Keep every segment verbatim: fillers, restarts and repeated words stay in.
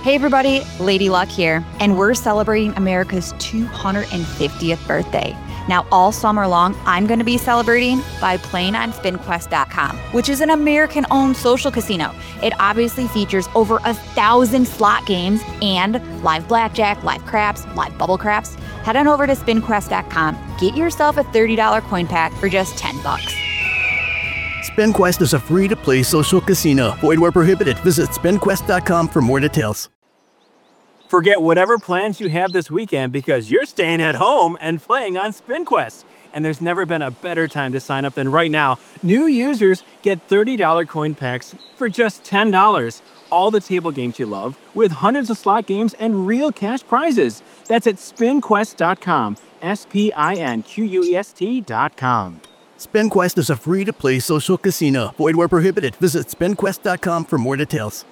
Hey everybody, Lady Luck here, and we're celebrating America's two hundred fiftieth birthday. Now, all summer long, I'm going to be celebrating by playing on spin quest dot com, which is an American-owned social casino. It obviously features over a thousand slot games and live blackjack, live craps, live bubble craps. Head on over to spin quest dot com, get yourself a thirty dollars coin pack for just ten bucks. SpinQuest is a free-to-play social casino. Void where prohibited. Visit spin quest dot com for more details. Forget whatever plans you have this weekend because you're staying at home and playing on SpinQuest. And there's never been a better time to sign up than right now. New users get thirty dollars coin packs for just ten dollars. All the table games you love with hundreds of slot games and real cash prizes. That's at spin quest dot com. S P I N Q U E S T dot com. SpinQuest is a free-to-play social casino. Void where prohibited. Visit spin quest dot com for more details.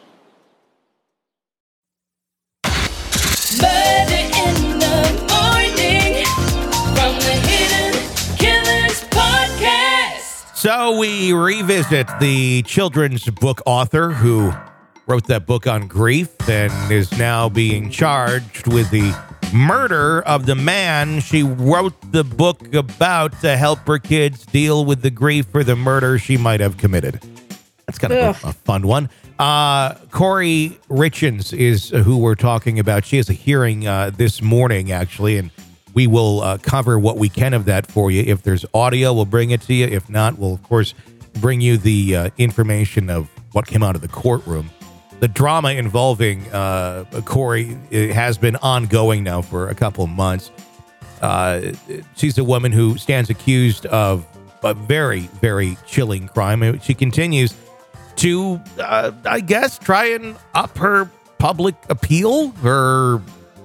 Murder in the morning from the Hidden Killers podcast. So we revisit the children's book author who wrote that book on grief and is now being charged with the murder of the man she wrote the book about to help her kids deal with the grief for the murder she might have committed. That's kind of a, a fun one. Uh, Corey Richins is who we're talking about. She has a hearing uh, this morning, actually, and we will uh, cover what we can of that for you. If there's audio, we'll bring it to you. If not, we'll, of course, bring you the uh, information of what came out of the courtroom. The drama involving uh, Corey has been ongoing now for a couple months. Uh, she's a woman who stands accused of a very, very chilling crime. She continues to, uh, I guess, try and up her public appeal, her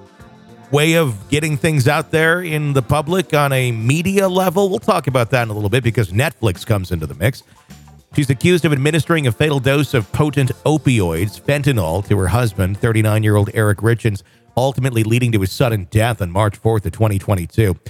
way of getting things out there in the public on a media level. We'll talk about that in a little bit because Netflix comes into the mix. She's accused of administering a fatal dose of potent opioids, fentanyl, to her husband, thirty-nine-year-old Eric Richins, ultimately leading to his sudden death on March fourth of twenty twenty-two.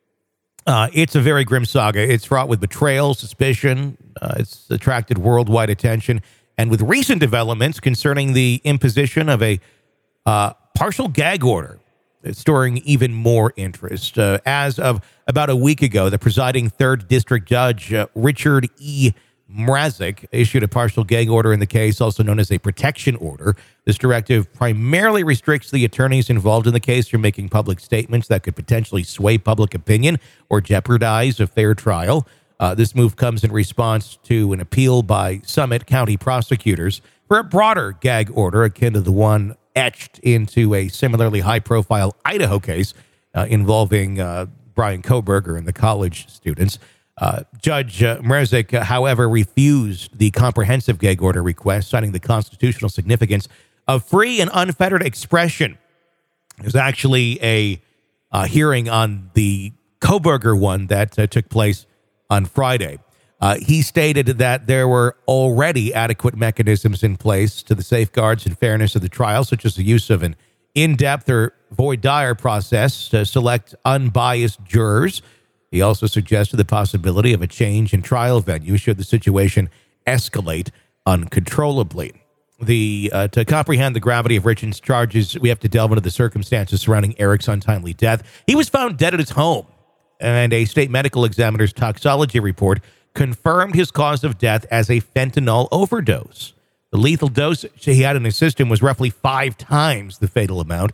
Uh, it's a very grim saga. It's fraught with betrayal, suspicion. Uh, it's attracted worldwide attention. And with recent developments concerning the imposition of a uh, partial gag order, it's storing even more interest. Uh, as of about a week ago, the presiding third district judge, uh, Richard E. Mrazek, issued a partial gag order in the case, also known as a protection order. This directive primarily restricts the attorneys involved in the case from making public statements that could potentially sway public opinion or jeopardize a fair trial. Uh, this move comes in response to an appeal by Summit County prosecutors for a broader gag order akin to the one etched into a similarly high-profile Idaho case uh, involving uh, Brian Kohberger and the college students. Uh, Judge uh, Mrazek, uh, however, refused the comprehensive gag order request, citing the constitutional significance of free and unfettered expression. There's actually a uh, hearing on the Kohberger one that uh, took place on Friday. Uh, he stated that there were already adequate mechanisms in place to the safeguards and fairness of the trial, such as the use of an in-depth or voir dire process to select unbiased jurors. He also suggested the possibility of a change in trial venue should the situation escalate uncontrollably. The uh, to comprehend the gravity of Richins' charges, we have to delve into the circumstances surrounding Eric's untimely death. He was found dead at his home, and a state medical examiner's toxicology report confirmed his cause of death as a fentanyl overdose. The lethal dose he had in his system was roughly five times the fatal amount,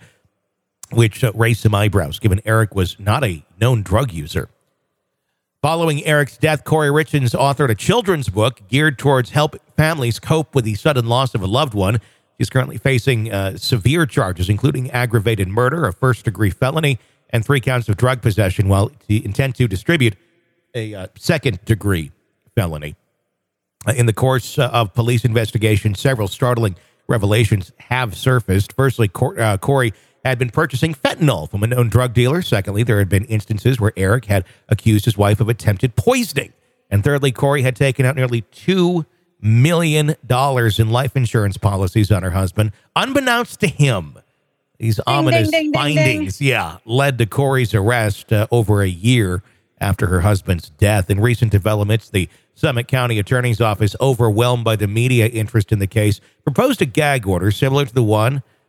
which uh, raised some eyebrows, given Eric was not a known drug user. Following Eric's death, Corey Richins authored a children's book geared towards help families cope with the sudden loss of a loved one. She's currently facing uh, severe charges, including aggravated murder, a first-degree felony, and three counts of drug possession, while the intent to distribute a uh, second-degree felony. Uh, in the course uh, of police investigation, several startling revelations have surfaced. Firstly, Cor- uh, Corey had been purchasing fentanyl from a known drug dealer. Secondly, there had been instances where Eric had accused his wife of attempted poisoning. And thirdly, Corey had taken out nearly two million dollars in life insurance policies on her husband, unbeknownst to him. These ding, ominous ding, ding, findings, ding, ding. yeah, led to Corey's arrest uh, over a year after her husband's death. In recent developments, the Summit County Attorney's Office, overwhelmed by the media interest in the case, proposed a gag order similar to the one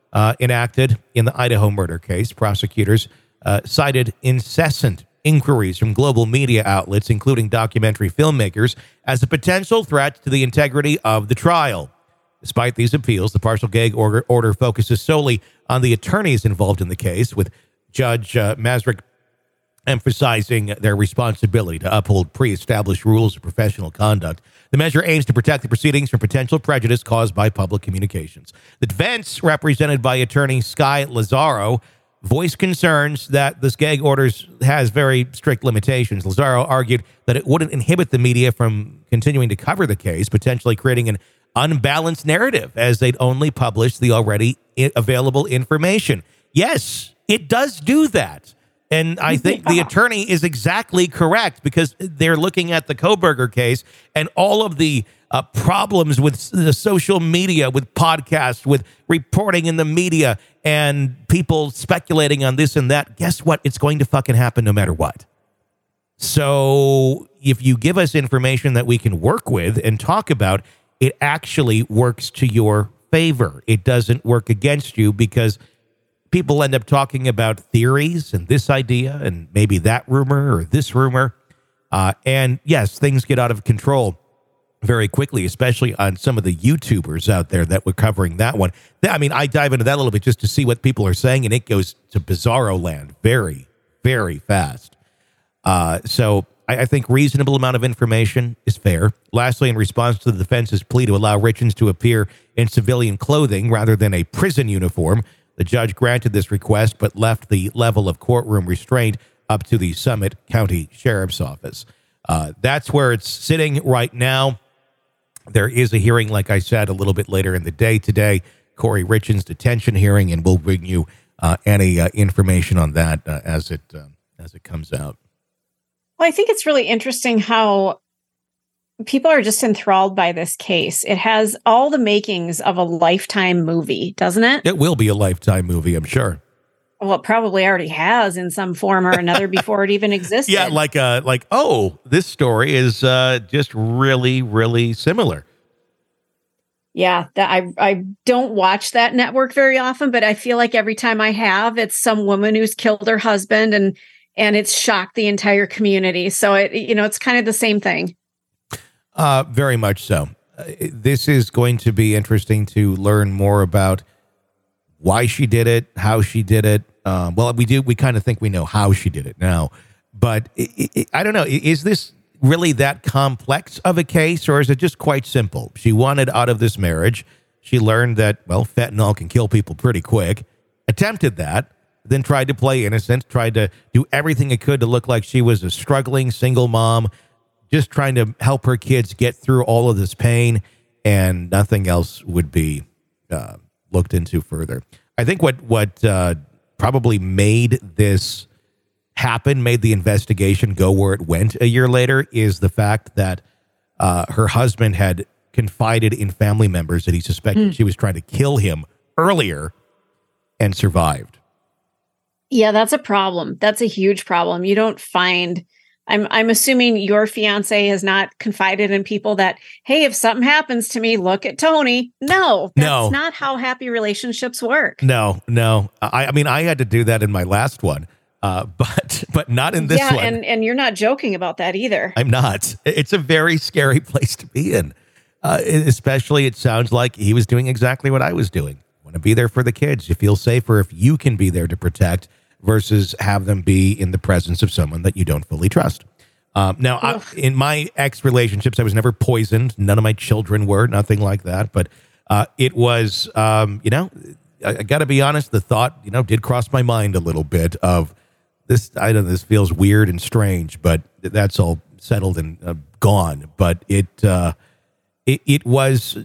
uh, enacted in the Idaho murder case. Prosecutors uh, cited incessant inquiries from global media outlets, including documentary filmmakers, as a potential threat to the integrity of the trial. Despite these appeals, the partial gag order, order focuses solely on the attorneys involved in the case, with Judge uh, Masrick emphasizing their responsibility to uphold pre-established rules of professional conduct. The measure aims to protect the proceedings from potential prejudice caused by public communications. The defense, represented by attorney Sky Lazaro, voiced concerns that this gag order has very strict limitations. Lazaro argued that it wouldn't inhibit the media from continuing to cover the case, potentially creating an unbalanced narrative, as they'd only publish the already available information. Yes, it does do that. And I think the attorney is exactly correct, because they're looking at the Kohberger case and all of the uh, problems with the social media, with podcasts, with reporting in the media, and people speculating on this and that. Guess what? It's going to fucking happen no matter what. So if you give us information that we can work with and talk about, it actually works to your favor. It doesn't work against you, because people end up talking about theories and this idea and maybe that rumor or this rumor. Uh, and yes, things get out of control very quickly, especially on some of the YouTubers out there that were covering that one. I mean, I dive into that a little bit just to see what people are saying, and it goes to bizarro land very, very fast. Uh, so I, I think reasonable amount of information is fair. Lastly, in response to the defense's plea to allow Richins to appear in civilian clothing rather than a prison uniform, the judge granted this request, but left the level of courtroom restraint up to the Summit County Sheriff's Office. Uh, that's where it's sitting right now. There is a hearing, like I said, a little bit later in the day today, Corey Richins' detention hearing, and we'll bring you uh, any uh, information on that uh, as it uh, as it comes out. Well, I think it's really interesting how people are just enthralled by this case. It has all the makings of a Lifetime movie, doesn't it? It will be a Lifetime movie, I'm sure. Well, it probably already has in some form or another before it even existed. Yeah, like, uh, like oh, this story is uh, just really, really similar. Yeah, that I I don't watch that network very often, but I feel like every time I have, it's some woman who's killed her husband, and and it's shocked the entire community. So it you know it's kind of the same thing. Uh, very much so. Uh, this is going to be interesting to learn more about why she did it, how she did it. Um, well, we do. We kind of think we know how she did it now, but it, it, I don't know. Is this really that complex of a case, or is it just quite simple? She wanted out of this marriage. She learned that, well, fentanyl can kill people pretty quick, attempted that, then tried to play innocent, tried to do everything it could to look like she was a struggling single mom, just trying to help her kids get through all of this pain, and nothing else would be uh, looked into further. I think what what uh, probably made this happen, made the investigation go where it went a year later, is the fact that uh, her husband had confided in family members that he suspected mm. she was trying to kill him earlier and survived. Yeah, that's a problem. That's a huge problem. You don't find... I'm I'm assuming your fiance has not confided in people that, hey, if something happens to me, look at Tony. No, that's no. not how happy relationships work. No, no. I, I mean, I had to do that in my last one, uh, but but not in this yeah, one. and and you're not joking about that either. I'm not. It's a very scary place to be in. Uh, especially, it sounds like he was doing exactly what I was doing. Want to be there for the kids. You feel safer if you can be there to protect, versus have them be in the presence of someone that you don't fully trust. Um, now, I, in my ex relationships, I was never poisoned. None of my children were, nothing like that. But uh, it was, um, you know, I, I got to be honest, the thought, you know, did cross my mind a little bit of this. I don't know, this feels weird and strange, but that's all settled and uh, gone. But it, uh, it, it was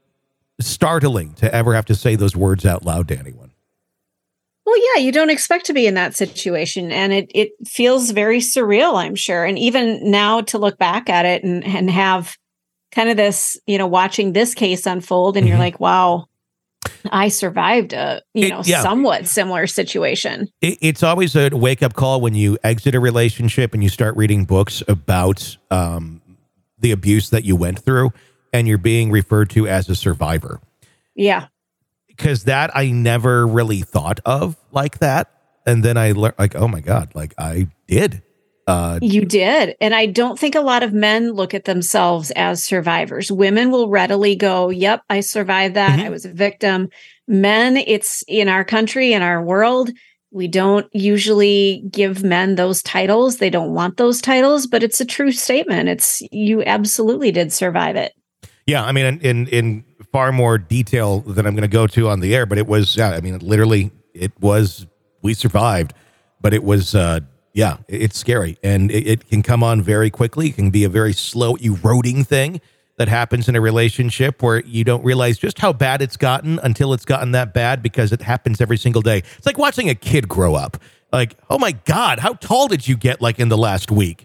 startling to ever have to say those words out loud to anyone. Well, yeah, you don't expect to be in that situation. And it it feels very surreal, I'm sure. And even now to look back at it and, and have kind of this, you know, watching this case unfold, and mm-hmm. you're like, wow, I survived a, you it, know, yeah. somewhat similar situation. It, it's always a wake-up call when you exit a relationship and you start reading books about um, the abuse that you went through, and you're being referred to as a survivor. Yeah. because that I never really thought of like that. And then I learned, like, oh my God, like I did. Uh, you did. And I don't think a lot of men look at themselves as survivors. Women will readily go, yep, I survived that. Mm-hmm. I was a victim. Men, it's in our country, in our world, we don't usually give men those titles. They don't want those titles, but it's a true statement. It's you absolutely did survive it. Yeah, I mean, in in, in far more detail than I'm going to go to on the air, but it was, yeah, I mean, literally, it was, we survived, but it was, uh, yeah, it's scary, and it, it can come on very quickly. It can be a very slow, eroding thing that happens in a relationship where you don't realize just how bad it's gotten until it's gotten that bad, because it happens every single day. It's like watching a kid grow up. Like, oh my God, how tall did you get like in the last week?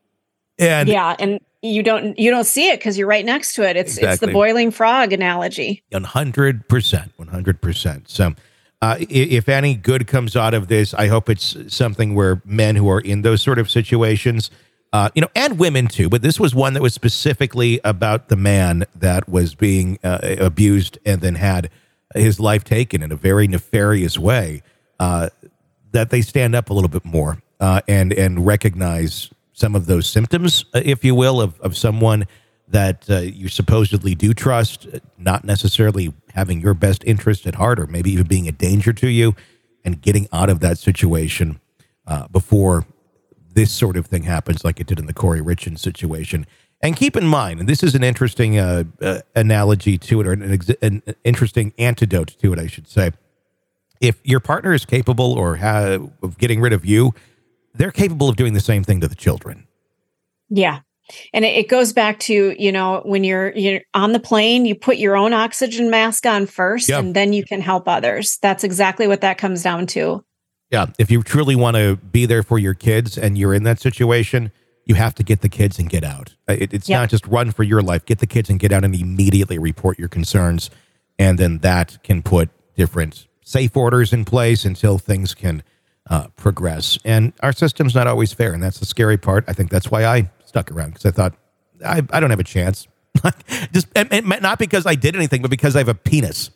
And yeah, and you don't you don't see it because you're right next to it. It's exactly. It's the boiling frog analogy. one hundred percent, one hundred percent. So uh, if any good comes out of this, I hope it's something where men who are in those sort of situations, uh, you know, and women too, but this was one that was specifically about the man that was being uh, abused and then had his life taken in a very nefarious way, uh, that they stand up a little bit more uh, and, and recognize some of those symptoms, uh, if you will, of, of someone that uh, you supposedly do trust, not necessarily having your best interest at heart, or maybe even being a danger to you, and getting out of that situation uh, before this sort of thing happens, like it did in the Corey Richins situation. And keep in mind, and this is an interesting uh, uh, analogy to it, or an, ex- an interesting antidote to it, I should say. If your partner is capable or ha- of getting rid of you, they're capable of doing the same thing to the children. Yeah. And it, it goes back to, you know, when you're you're on the plane, you put your own oxygen mask on first, yep. and then you can help others. That's exactly what that comes down to. Yeah. If you truly want to be there for your kids and you're in that situation, you have to get the kids and get out. It, it's yep. not just run for your life. Get the kids and get out and immediately report your concerns. And then that can put different safe orders in place until things can Uh, progress. And our system's not always fair, and that's the scary part. I think that's why I stuck around, because I thought I, I don't have a chance. Just and, and not because I did anything, but because I have a penis.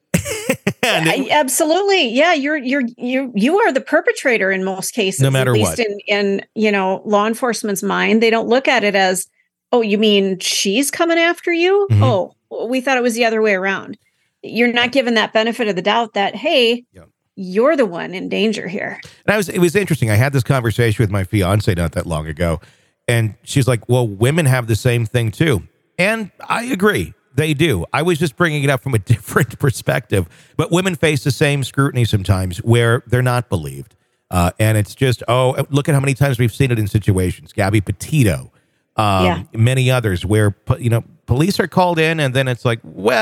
and it, yeah, absolutely, yeah. You're you're you you are the perpetrator in most cases. No matter at least what. in in you know law enforcement's mind, they don't look at it as, oh, you mean she's coming after you? Mm-hmm. Oh, we thought it was the other way around. You're not given that benefit of the doubt that hey. Yeah. You're the one in danger here. And I was, it was interesting. I had this conversation with my fiance not that long ago, and she's like, well, women have the same thing too. And I agree. They do. I was just bringing it up from a different perspective, but women face the same scrutiny sometimes where they're not believed. Uh, and it's just, oh, look at how many times we've seen it in situations. Gabby Petito, um, yeah. many others where, you know, police are called in and then it's like,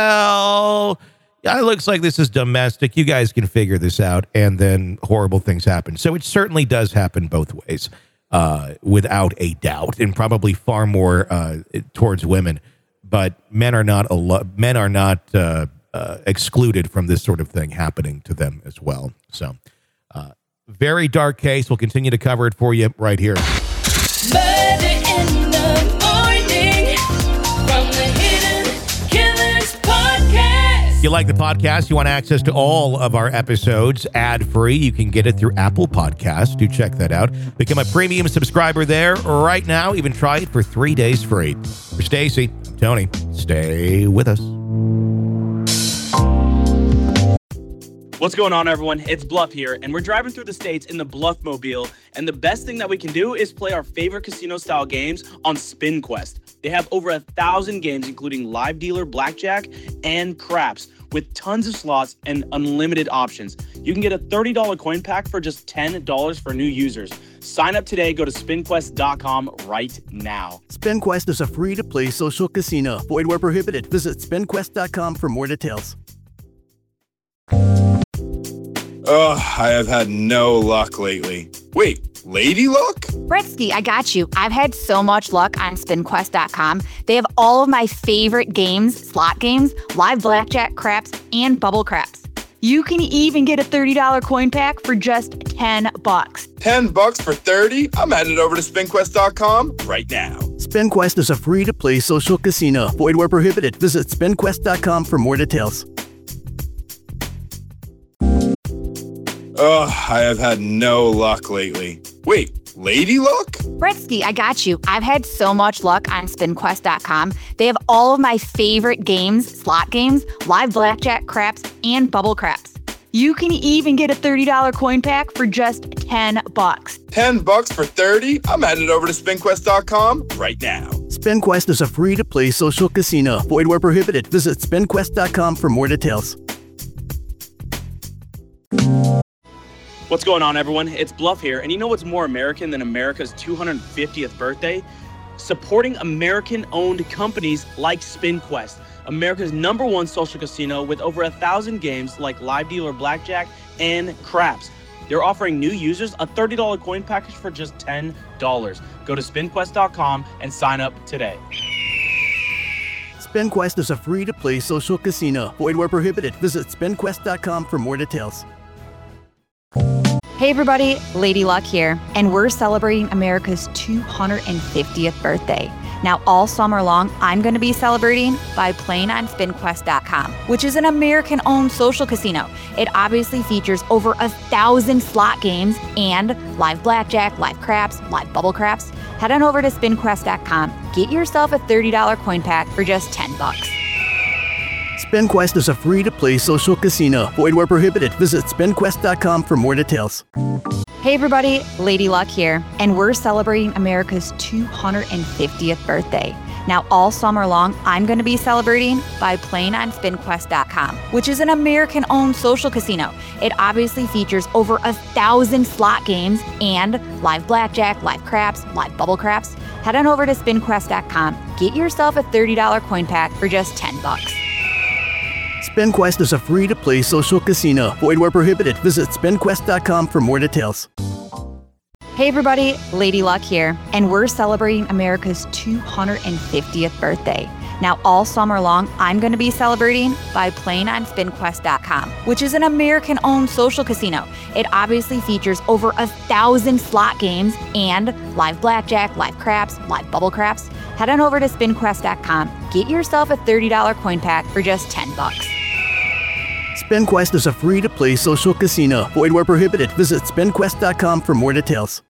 well, yeah, it looks like this is domestic. You guys can figure this out. And then horrible things happen. So it certainly does happen both ways, uh, without a doubt, and probably far more uh, towards women. But men are not a lo- men are not uh, uh, excluded from this sort of thing happening to them as well. So uh, very dark case. We'll continue to cover it for you right here. Murder in the morning from the Hidden Killers podcast. If you like the podcast, you want access to all of our episodes ad-free, you can get it through Apple Podcasts. Do check that out. Become a premium subscriber there right now. Even try it for three days free. For Stacy, I'm Tony. Stay with us. What's going on, everyone? It's Bluff here, and we're driving through the states in the Bluff Mobile, and the best thing that we can do is play our favorite casino-style games on SpinQuest. They have over a thousand games, including live dealer, blackjack, and craps, with tons of slots and unlimited options. You can get a thirty dollars coin pack for just ten dollars for new users. Sign up today. Go to spin quest dot com right now. SpinQuest is a free-to-play social casino. Void where prohibited. Visit spin quest dot com for more details. Ugh, I have had no luck lately. Wait, lady luck? Bretsky, I got you. I've had so much luck on spin quest dot com. They have all of my favorite games, slot games, live blackjack, craps, and bubble craps. You can even get a thirty dollars coin pack for just ten bucks. ten bucks for thirty? I'm headed over to spin quest dot com right now. SpinQuest is a free-to-play social casino. Void where prohibited. Visit spin quest dot com for more details. Ugh, I have had no luck lately. Wait, Lady Luck? Bretsky, I got you. I've had so much luck on spin quest dot com. They have all of my favorite games, slot games, live blackjack, craps, and bubble craps. You can even get a thirty dollars coin pack for just ten bucks. ten bucks for thirty? I'm headed over to spin quest dot com right now. SpinQuest is a free-to-play social casino. Void where prohibited. Visit spin quest dot com for more details. What's going on, everyone? It's Bluff here, and you know what's more American than America's two hundred fiftieth birthday? Supporting American-owned companies like SpinQuest, America's number one social casino with over a thousand games like live dealer blackjack and craps. They're offering new users a thirty dollars coin package for just ten dollars. Go to spin quest dot com and sign up today. SpinQuest is a free-to-play social casino. Void where prohibited. Visit spin quest dot com for more details. Hey everybody, Lady Luck here, and we're celebrating America's two hundred fiftieth birthday. Now, all summer long, I'm going to be celebrating by playing on spin quest dot com, which is an American-owned social casino. It obviously features over a thousand slot games and live blackjack, live craps, live bubble craps. Head on over to spin quest dot com, get yourself a thirty dollars coin pack for just ten bucks. SpinQuest is a free-to-play social casino. Void where prohibited. Visit spin quest dot com for more details. Hey everybody, Lady Luck here, and we're celebrating America's two hundred fiftieth birthday. Now, all summer long, I'm going to be celebrating by playing on spin quest dot com, which is an American-owned social casino. It obviously features over a thousand slot games and live blackjack, live craps, live bubble craps. Head on over to spin quest dot com, get yourself a thirty dollars coin pack for just ten bucks. SpinQuest is a free-to-play social casino. Void where prohibited. Visit spin quest dot com for more details. Hey everybody, Lady Luck here, and we're celebrating America's two hundred fiftieth birthday. Now, all summer long, I'm going to be celebrating by playing on spin quest dot com, which is an American-owned social casino. It obviously features over a thousand slot games and live blackjack, live craps, live bubble craps. Head on over to spin quest dot com, get yourself a thirty dollars coin pack for just ten bucks. SpinQuest is a free-to-play social casino. Void where prohibited. Visit spin quest dot com for more details.